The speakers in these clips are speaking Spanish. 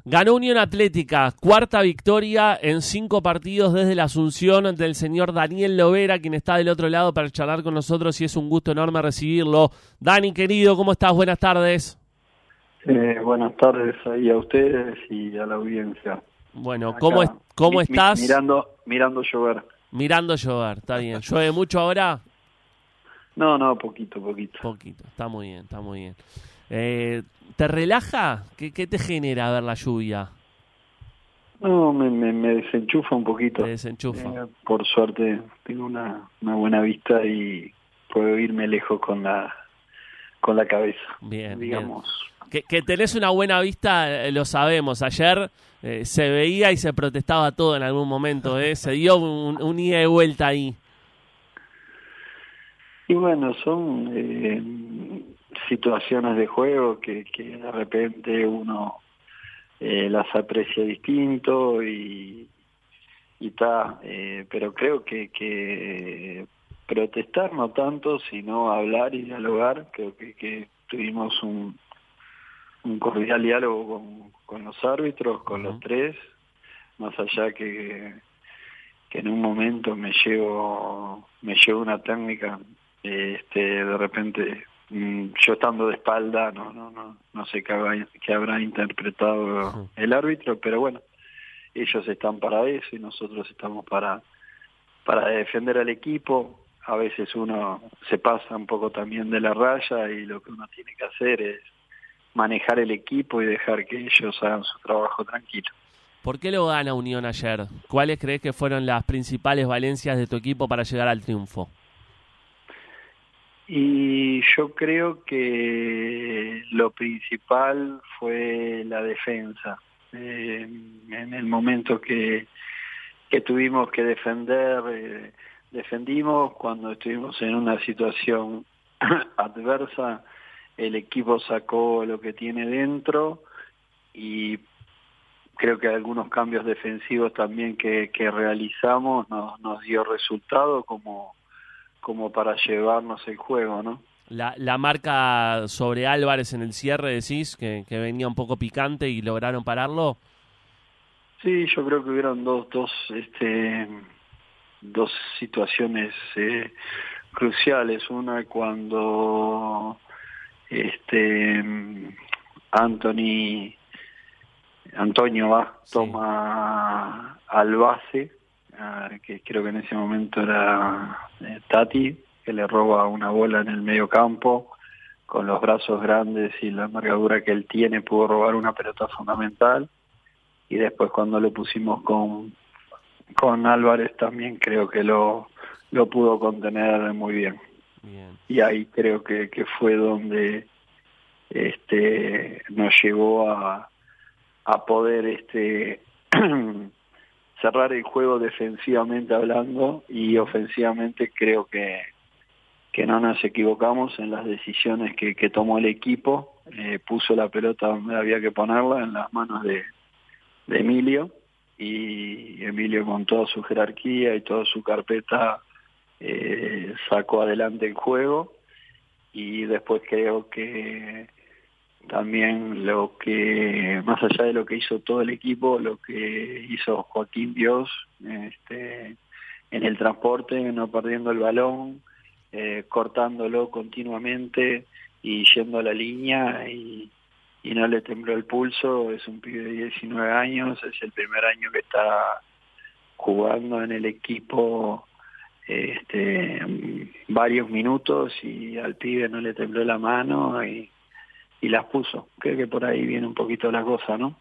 Ganó Unión Atlética, cuarta victoria en 5 partidos desde la asunción del señor Daniel Lovera, quien está del otro lado para charlar con nosotros y es un gusto enorme recibirlo. Dani, querido, ¿cómo estás? Buenas tardes. Buenas tardes ahí a ustedes y a la audiencia. Bueno, Acá, ¿cómo estás? Mirando llover. Mirando llover, está bien. ¿Llueve mucho ahora? No, poquito. Poquito, está muy bien. ¿Te relaja? ¿Qué te genera ver la lluvia? No, me desenchufa un poquito. Te desenchufa. Por suerte tengo una buena vista y puedo irme lejos con la cabeza. Bien, digamos. Bien. Que tenés una buena vista, lo sabemos. Ayer se veía y se protestaba todo en algún momento, se dio un ida y vuelta ahí. Y bueno, son situaciones de juego que de repente uno las aprecia distinto y pero creo que protestar no tanto, sino hablar y dialogar. Creo que tuvimos un cordial diálogo con los árbitros, con los tres, más allá que en un momento me llevo una técnica, de repente yo estando de espalda no sé qué habrá interpretado el árbitro, pero bueno, ellos están para eso y nosotros estamos para defender al equipo. A veces uno se pasa un poco también de la raya y lo que uno tiene que hacer es manejar el equipo y dejar que ellos hagan su trabajo tranquilo. ¿Por qué lo gana Unión ayer? ¿Cuáles crees que fueron las principales valencias de tu equipo para llegar al triunfo? Y yo creo que lo principal fue la defensa. En el momento que tuvimos que defender, defendimos. Cuando estuvimos en una situación adversa, el equipo sacó lo que tiene dentro y creo que algunos cambios defensivos también que realizamos nos dio resultado como para llevarnos el juego, ¿no? La marca sobre Álvarez en el cierre, decís, que venía un poco picante y lograron pararlo. Sí, yo creo que hubieron dos situaciones cruciales. Una cuando Antonio toma al base, que creo que en ese momento era Tati, que le roba una bola en el medio campo. Con los brazos grandes y la envergadura que él tiene, pudo robar una pelota fundamental. Y después cuando lo pusimos con Álvarez también creo que lo pudo contener muy bien. Y ahí creo que fue donde nos llevó a poder cerrar el juego defensivamente hablando, y ofensivamente creo que no nos equivocamos en las decisiones que tomó el equipo. Puso la pelota donde había que ponerla, en las manos de Emilio, y Emilio con toda su jerarquía y toda su carpeta sacó adelante el juego. Y después creo que también más allá de lo que hizo todo el equipo, lo que hizo Joaquín Dios en el transporte, no perdiendo el balón, cortándolo continuamente y yendo a la línea, y no le tembló el pulso. Es un pibe de 19 años, es el primer año que está jugando en el equipo varios minutos, y al pibe no le tembló la mano y las puso. Creo que por ahí viene un poquito la cosa, ¿no?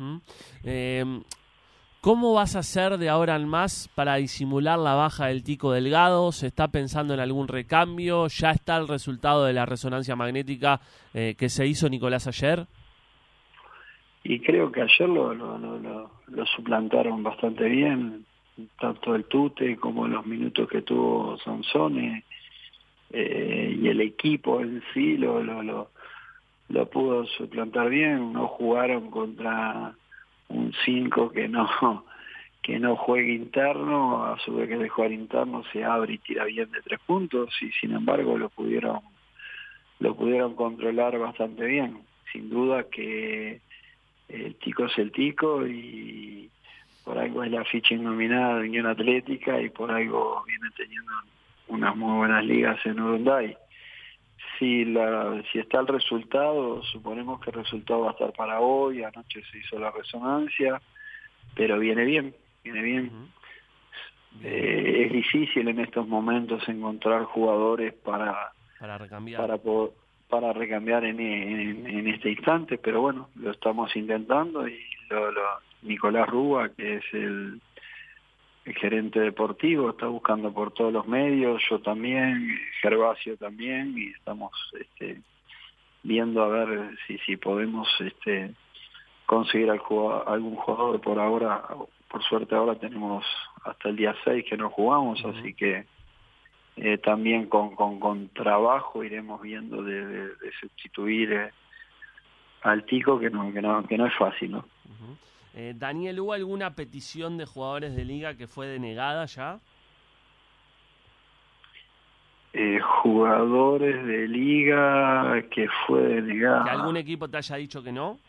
¿Cómo vas a hacer de ahora en más para disimular la baja del Tico Delgado? ¿Se está pensando en algún recambio? ¿Ya está el resultado de la resonancia magnética que se hizo Nicolás ayer? Y creo que ayer lo suplantaron bastante bien, tanto el Tute como los minutos que tuvo Sansone, y el equipo en sí lo pudo suplantar bien. No jugaron contra un 5 que no juegue interno. A su vez que de jugar interno se abre y tira bien de 3 puntos, y sin embargo lo pudieron controlar bastante bien. Sin duda que el Tico es el Tico y por algo es la ficha nominada de Unión Atlética y por algo viene teniendo unas muy buenas ligas en Urunday. Si está el resultado, suponemos que el resultado va a estar para hoy, anoche se hizo la resonancia, pero viene bien, viene bien. Es difícil en estos momentos encontrar jugadores para recambiar, para recambiar en este instante, pero bueno, lo estamos intentando y Nicolás Rúa, que es el gerente deportivo, está buscando por todos los medios, yo también, Gervasio también, y estamos viendo a ver si podemos conseguir algún jugador. Por ahora, por suerte ahora tenemos hasta el día 6 que no jugamos, así que también con trabajo iremos viendo de sustituir al Tico, que no es fácil, ¿no? Daniel, ¿hubo alguna petición de jugadores de liga que fue denegada ya? Jugadores de liga que fue denegada. ¿Que algún equipo te haya dicho que no?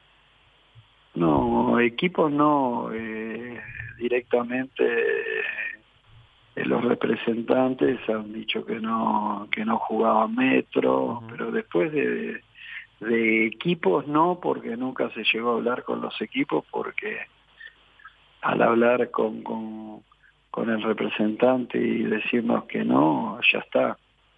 No, equipos no. Directamente los representantes han dicho que no jugaban Metro, pero después de equipos no, porque nunca se llegó a hablar con los equipos, porque al hablar con el representante y decirnos que no, ya está.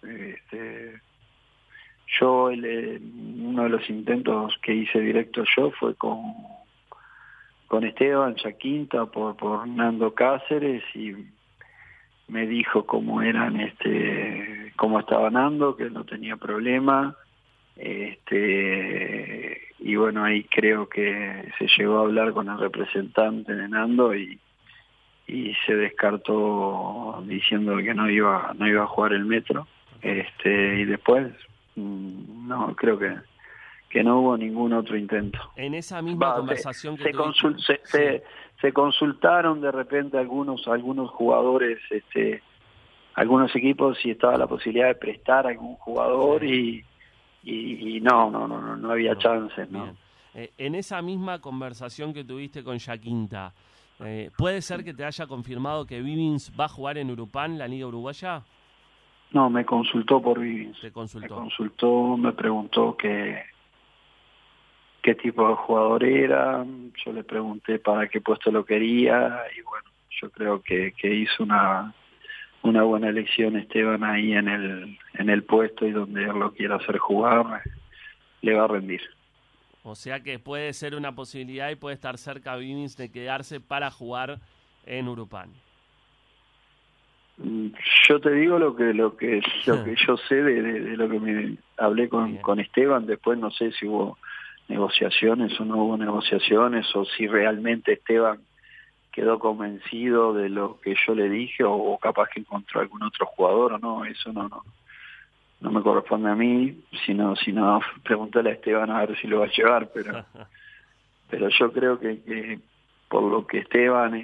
Yo uno de los intentos que hice directo yo fue con Esteban Chaquinta por Nando Cáceres, y me dijo cómo estaba Nando, que no tenía problema. Y bueno, ahí creo que se llegó a hablar con el representante de Nando y se descartó diciendo que no iba a jugar el Metro. Y después no, creo que no hubo ningún otro intento. En esa misma conversación que tuviste, se consultaron de repente algunos jugadores, algunos equipos, si estaba la posibilidad de prestar a algún jugador, y no había chances, ¿no? En esa misma conversación que tuviste con Chaquinta, ¿puede ser que te haya confirmado que Vivins va a jugar en Urupán, la Liga Uruguaya? No, me consultó por Vivins. ¿Te consultó? Me consultó, me preguntó qué tipo de jugador era, yo le pregunté para qué puesto lo quería, y bueno, yo creo que hizo una buena elección Esteban ahí en el puesto, y donde él lo quiera hacer jugar, le va a rendir. O sea que puede ser una posibilidad y puede estar cerca Vivins de quedarse para jugar en Urupán. Yo te digo lo que yo sé de lo que me hablé con Esteban. Después no sé si hubo negociaciones o no hubo negociaciones, o si realmente Esteban quedó convencido de lo que yo le dije, o capaz que encontró algún otro jugador o no. Eso no me corresponde a mí, sino preguntarle a Esteban a ver si lo va a llevar, pero yo creo que por lo que Esteban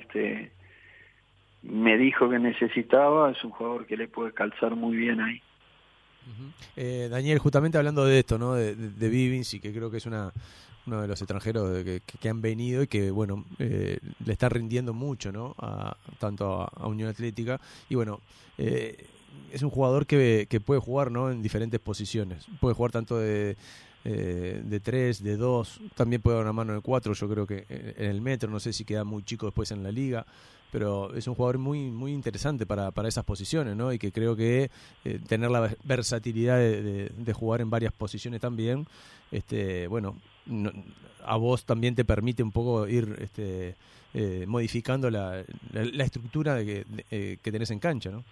me dijo que necesitaba, es un jugador que le puede calzar muy bien ahí. Daniel, justamente hablando de esto, ¿no? De Vivins, y que creo que es uno de los extranjeros que han venido y que, bueno, le está rindiendo mucho, ¿no? Tanto a Unión Atlética. Y bueno, es un jugador que puede jugar, ¿no? En diferentes posiciones. Puede jugar tanto de 3, de 2, también puede dar una mano de 4, yo creo que en el Metro, no sé si queda muy chico después en la Liga, pero es un jugador muy muy interesante para esas posiciones, ¿no? Y que creo que tener la versatilidad de jugar en varias posiciones también, bueno, a vos también te permite un poco ir modificando la estructura que tenés en cancha, ¿no?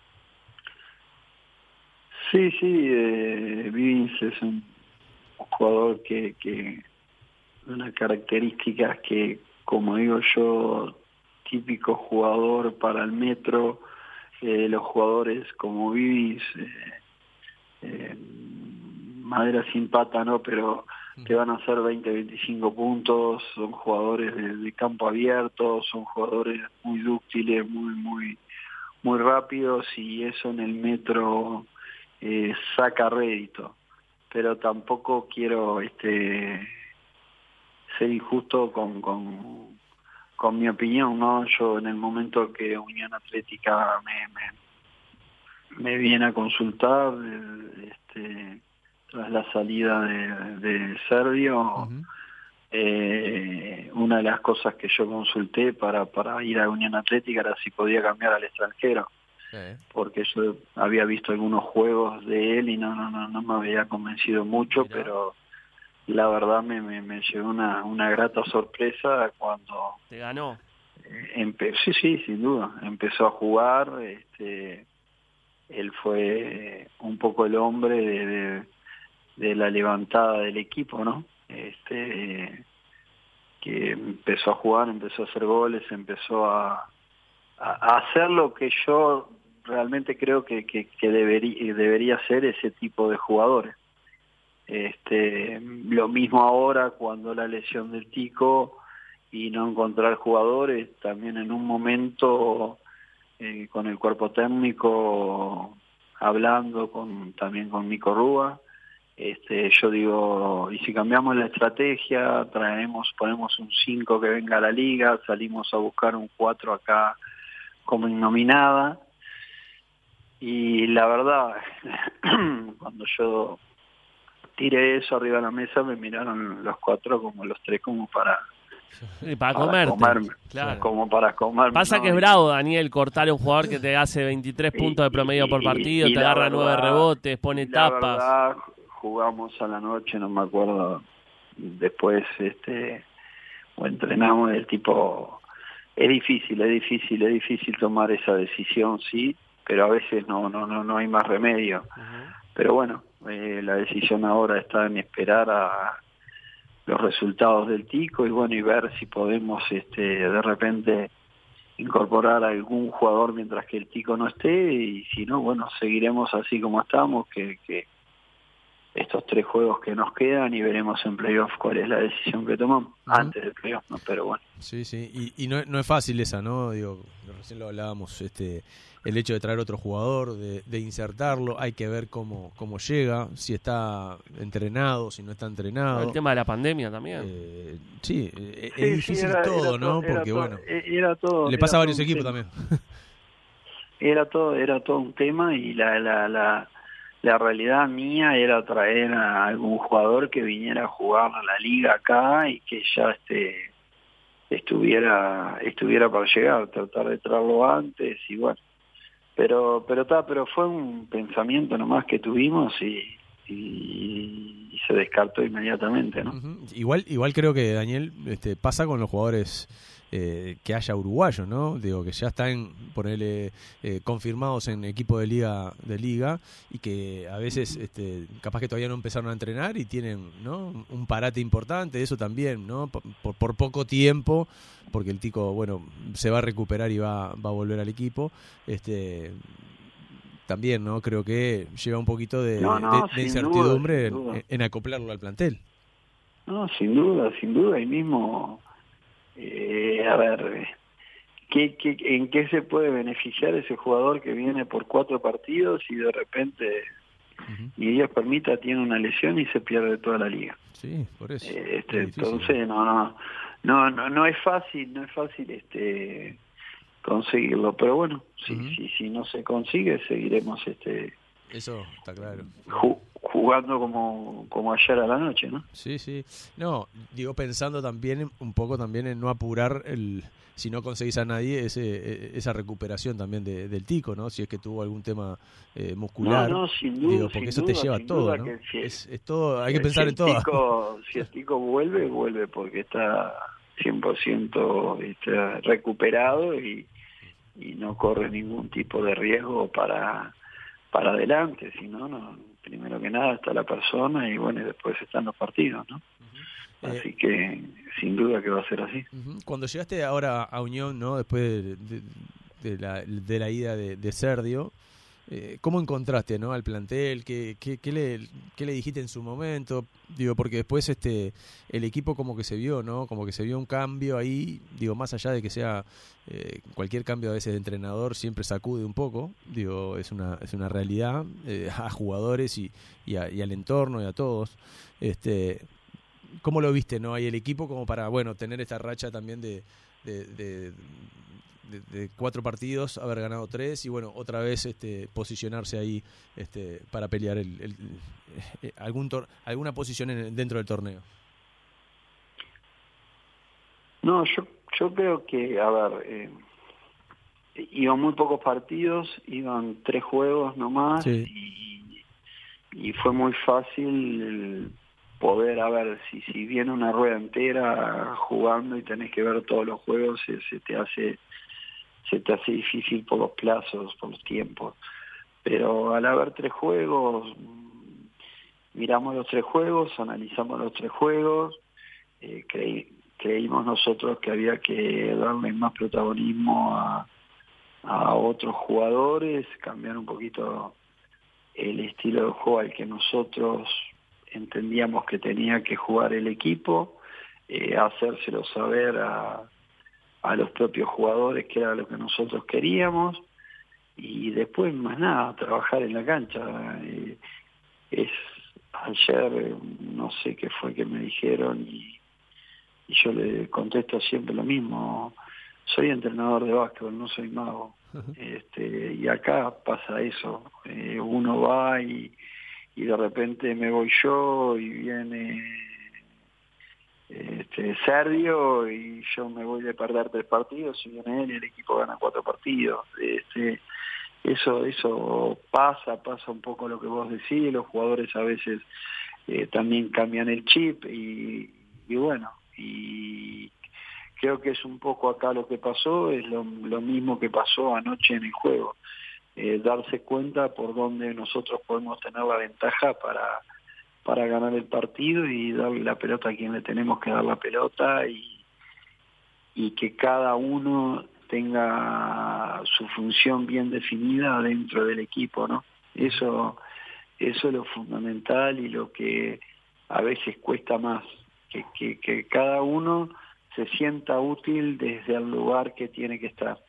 Sí, Vivins es un jugador que una característica que, como digo yo, típico jugador para el Metro. Los jugadores como Vivins, madera sin pata, ¿no? Pero te van a hacer 20, 25 puntos, son jugadores de campo abierto, son jugadores muy dúctiles, muy rápidos, y eso en el Metro saca rédito. Pero tampoco quiero ser injusto con mi opinión, ¿no? Yo en el momento que Unión Atlética me viene a consultar, tras la salida de Sergio, Uh-huh. Una de las cosas que yo consulté para ir a Unión Atlética era si podía cambiar al extranjero, porque yo había visto algunos juegos de él y no me había convencido mucho. Mirá. Pero la verdad me llevó una grata sorpresa cuando te ganó. Sí, sin duda, empezó a jugar. Él fue un poco el hombre de la levantada del equipo, ¿no? Que empezó a jugar, empezó a hacer goles, empezó a hacer lo que yo realmente creo que debería ser ese tipo de jugadores. Lo mismo ahora, cuando la lesión del Tico y no encontrar jugadores, también en un momento con el cuerpo técnico hablando también con Nico Rúa, yo digo, y si cambiamos la estrategia, ponemos un 5 que venga a la liga, salimos a buscar un 4 acá como innominada, y la verdad cuando yo tiré eso arriba de la mesa me miraron los 4 como los 3 como para comerme, claro. Como para comerme. Pasa, ¿no? Que es bravo, Daniel, cortar a un jugador que te hace 23 puntos de promedio por partido, te agarra 9 rebotes, pone tapas. La verdad, jugamos a la noche, no me acuerdo, después o entrenamos, el tipo, es difícil tomar esa decisión, sí, pero a veces no hay más remedio. Uh-huh. Pero bueno, la decisión ahora está en esperar a los resultados del Tico y bueno, y ver si podemos de repente incorporar a algún jugador mientras que el Tico no esté, y si no, bueno, seguiremos así como estamos, que estos 3 juegos que nos quedan, y veremos en playoff cuál es la decisión que tomamos. Uh-huh. Antes del playoff, ¿no? Pero bueno. Sí, y no es fácil esa, ¿no? Digo, recién lo hablábamos, el hecho de traer otro jugador, de insertarlo, hay que ver cómo llega, si está entrenado, si no está entrenado. El tema de la pandemia también. Sí, es difícil todo, ¿no? Porque bueno, era todo, le pasa a varios equipos también. Era todo un tema, y la realidad mía era traer a algún jugador que viniera a jugar a la liga acá y que ya estuviera para llegar, tratar de traerlo antes, y bueno, pero fue un pensamiento nomás que tuvimos y se descartó inmediatamente, ¿no? Uh-huh. Igual creo que, Daniel, pasa con los jugadores que haya uruguayos, ¿no? Digo, que ya están, ponerle, confirmados en equipo de liga, y que a veces capaz que todavía no empezaron a entrenar y tienen, ¿no?, un parate importante, eso también, ¿no? Por poco tiempo, porque el Tico, bueno, se va a recuperar y va a volver al equipo. También, ¿no? Creo que lleva un poquito de incertidumbre en acoplarlo al plantel. No, sin duda, y mismo, a ver, ¿en qué se puede beneficiar ese jugador que viene por 4 partidos y de repente, uh-huh, ni Dios permita, tiene una lesión y se pierde toda la liga? Sí, por eso. Entonces, no es fácil, conseguirlo, pero bueno, uh-huh, si no se consigue, seguiremos eso está claro. Jugando como ayer a la noche, ¿no? Sí. No, digo, pensando también un poco también en no apurar si no conseguís a nadie esa recuperación también del Tico, ¿no? Si es que tuvo algún tema muscular. No, sin duda. Digo, porque eso te lleva todo, ¿no? Es todo, hay que pensar en todo. Si el Tico vuelve porque está 100% recuperado y no corre ningún tipo de riesgo para adelante, sino primero que nada está la persona, y bueno, y después están los partidos, ¿no? Uh-huh. Así que sin duda que va a ser así. Uh-huh. Cuando llegaste ahora a Unión, ¿no?, después de la ida de Sergio, ¿cómo encontraste, ¿no?, al plantel? ¿Qué le dijiste en su momento? Digo, porque después el equipo como que se vio, ¿no? Como que se vio un cambio ahí, digo, más allá de que sea cualquier cambio a veces de entrenador siempre sacude un poco, digo, es una realidad a jugadores y al entorno y a todos. ¿cómo lo viste, no? Ahí el equipo como para, bueno, tener esta racha también de 4 partidos, haber ganado 3 y bueno, otra vez posicionarse ahí para pelear alguna posición dentro del torneo. No, yo creo que, a ver, iban muy pocos partidos, iban 3 juegos nomás, sí. y fue muy fácil poder, a ver, si viene una rueda entera jugando y tenés que ver todos los juegos, se te hace difícil por los plazos, por los tiempos. Pero al haber 3 juegos, miramos los 3 juegos, analizamos los 3 juegos, creímos nosotros que había que darle más protagonismo a otros jugadores, cambiar un poquito el estilo de juego al que nosotros entendíamos que tenía que jugar el equipo, hacérselo saber a los propios jugadores que era lo que nosotros queríamos, y después más nada, trabajar en la cancha. Ayer no sé qué fue que me dijeron y yo le contesto siempre lo mismo: soy entrenador de básquetbol, no soy mago. Y acá pasa eso, uno va y de repente me voy yo y viene Sergio y yo me voy de perder 3 partidos y viene él y el equipo gana 4 partidos. Eso pasa un poco lo que vos decís, los jugadores a veces también cambian el chip y bueno, y creo que es un poco acá lo que pasó, es lo mismo que pasó anoche en el juego, darse cuenta por dónde nosotros podemos tener la ventaja para ganar el partido y darle la pelota a quien le tenemos que dar la pelota y que cada uno tenga su función bien definida dentro del equipo, ¿no? Eso es lo fundamental y lo que a veces cuesta más, que cada uno se sienta útil desde el lugar que tiene que estar.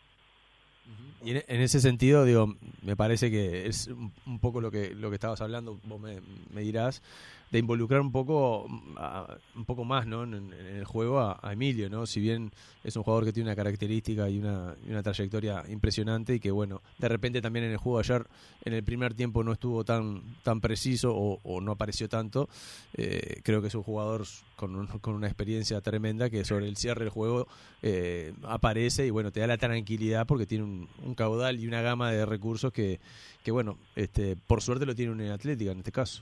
Y en ese sentido, digo, me parece que es un poco lo que estabas hablando, vos me dirás, de involucrar un poco más, ¿no? en el juego a Emilio, ¿no? Si bien es un jugador que tiene una característica y una trayectoria impresionante y que, bueno, de repente también en el juego ayer, en el primer tiempo no estuvo tan preciso o no apareció tanto, creo que es un jugador con una experiencia tremenda que sobre el cierre del juego aparece y, bueno, te da la tranquilidad porque tiene un caudal y una gama de recursos que bueno, por suerte lo tiene una Atlética en este caso.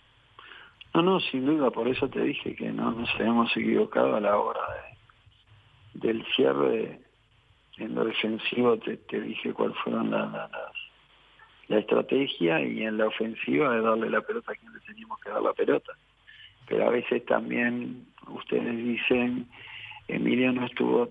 No, sin duda, por eso te dije que no nos habíamos equivocado a la hora del cierre. En lo defensivo te dije cuál fueron la estrategia, y en la ofensiva de darle la pelota a quien le teníamos que dar la pelota. Pero a veces también ustedes dicen, Emilio no estuvo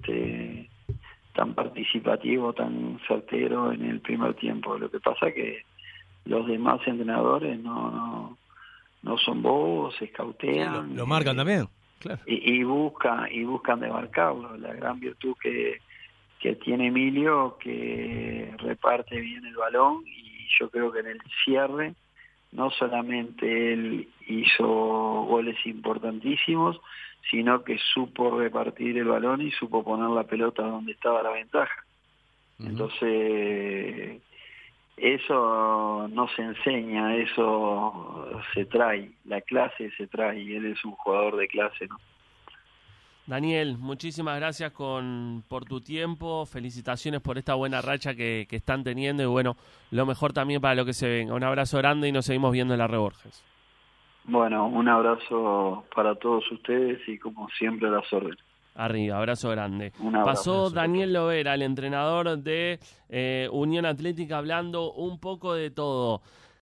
tan participativo, tan certero en el primer tiempo. Lo que pasa que los demás entrenadores no son bobos, se escautean. Lo marcan también, claro. Y buscan demarcarlo. La gran virtud que tiene Emilio, que reparte bien el balón, y yo creo que en el cierre no solamente él hizo goles importantísimos, sino que supo repartir el balón y supo poner la pelota donde estaba la ventaja. Entonces, eso no se enseña, eso se trae, la clase se trae, y él es un jugador de clase, ¿no? Daniel, muchísimas gracias por tu tiempo, felicitaciones por esta buena racha que están teniendo y, bueno, lo mejor también para lo que se venga. Un abrazo grande y nos seguimos viendo en la Reborges. Bueno, un abrazo para todos ustedes y, como siempre, las órdenes. Arriba, abrazo grande. Abrazo. Pasó Daniel Lovera, el entrenador de Unión Atlética, hablando un poco de todo.